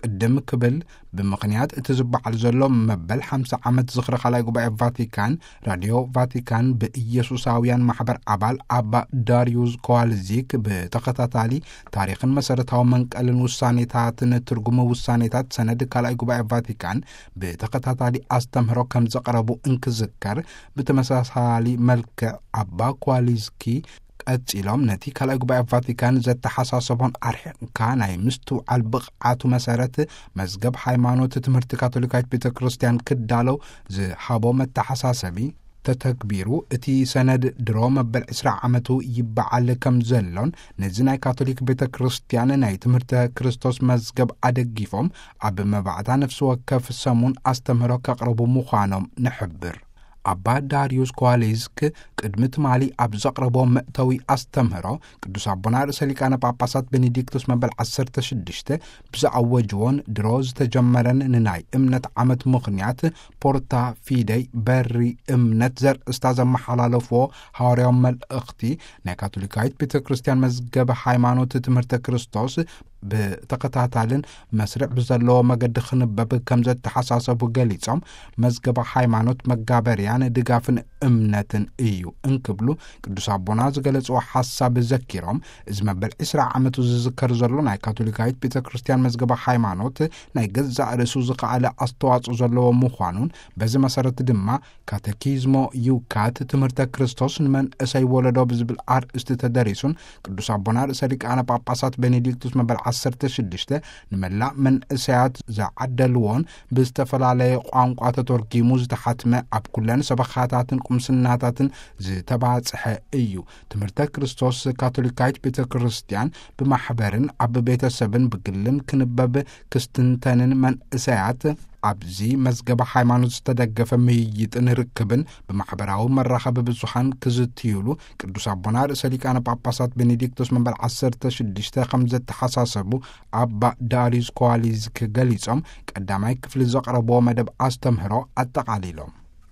ቅድም ክብል ብምኽንያት እቲ ዝበዓል ዘሎ መበል 50 ዓመት ዝኽሪ ካልኣይ ጉባኤ ቫቲካን ራድዮ ቫቲካን ብኢየሱሳውያን ማሕበር ኣባል ኣባ ዳርዩስ ኮዋልዚክ ብተኸታታሊ ታሪኽን መሰረታዊ መንቀልን ውሳኔታትን ትርጉም ውሳኔታት ሰነድ ካልኣይ ጉባኤ ቫቲካን ብተኸታታሊ ኣስተምህሮ ከም ዘቕረቡ እንክዝከር ብተመሳሳሊ መልክዕ ኣባ ኮዋልዚኪ ቀፂሎም ነቲ ካልኣይ ጉባኤ ቫቲካን ዘተሓሳሰቦን ኣርሒቕካ ናይ ምስትውዓል ብቕዓቱ መሰረት መዝገብ ሃይማኖት ትምህርቲ ካቶሊካዊት ቤተ ክርስቲያን ክዳለው ዝሃቦ መተሓሳሰቢ ተተግቢሩ እቲ ሰነድ ድሮ መበል 20 ዓመቱ ይበዓል ከም ዘሎን ነዚ ናይ ካቶሊክ ቤተ ክርስቲያን ናይ ትምህርቲ ክርስቶስ መዝገብ ኣደጊፎም ኣብ መባዕታ ነፍሲ ወከፍ ሰሙን ኣስተምህሮ ከቕርቡ ምዃኖም ንሕብር ኣባ ዳርዩስ ኮዋልዚክ ቅድሚ ትማሊ ኣብ ዘቕረቦ መእተዊ ኣስተምህሮ ቅዱስ ኣቦና ርእሰ ሊቃነ ጳጳሳት ቤኔዲክቶስ መበል 16 ብዝኣወጅዎን ድሮ ዝተጀመረን ንናይ እምነት ዓመት ምኽንያት ፖርታ ፊደይ በሪ እምነት ዘርእስታ ዘመሓላለፍዎ ሐዋርያዊ መልእኽቲ ናይ ካቶሊካዊት ቤተ ክርስቲያን መዝገበ ሃይማኖት ትምህርቲ ክርስቶስ ብተኸታታልን መስርዕ ብዘለዎ መገዲ ክንበብ ከም ዘተሓሳሰቡ ገሊጾም መዝገበ ሃይማኖት መጋበርያን ድጋፍን እምነትን እዩ እንክብሉ ቅዱስ ኣቦና ዝገለጽዎ ሓሳብ ዘኪሮም እዚ መበል 20 ዓመቱ ዝዝከር ዘሎ ናይ ካቶሊካዊት ቤተ ክርስቲያን መዝገበ ሃይማኖት ናይ ገዛእ ርእሱ ዝኸኣለ ኣስተዋጽኦ ዘለዎ ምዃኑን በዚ መሰረት ድማ ካቴኪዝሞ ዩካት ትምህርተ ክርስቶስ ንመንእሰይ ወለዶ ብዝብል ኣርእስቲ ተደሪሱን ቅዱስ ኣቦና ርእሰ ሊቃነ ጳጳሳት ቤኔዲክቶስ መበል 16 ንመላእ መንእሰያት ዝዓደልዎን ብዝተፈላለየ ቋንቋ ተተርጊሙ ዝተሓትመ ኣብ ኩለን ሰበኻታትን ቁምስናታትን ዝተባጽሐ እዩ ትምህርተ ክርስቶስ ካቶሊካዊት ቤተ ክርስቲያን ብማሕበርን ኣብ ቤተሰብን ብግልን ክንበብ ክስትንተንን መንእሰያት ኣብዚ መዝገበ ሃይማኖት ዝተደገፈ ምይይጥን ርክብን ብማሕበራዊ መራኸቢ ብዙሓን ክዝትይሉ ቅዱስ ኣቦና ርእሰ ሊቃነ ጳጳሳት ቤኔዲክቶስ መበል 16 ከም ዘተሓሳሰቡ ኣባ ዳርዩስ ኮዋልዚክ ገሊጾም ቀዳማይ ክፍሊ ዘቕረብዎ መደብ ኣስተምህሮ ኣጠቓሊሎም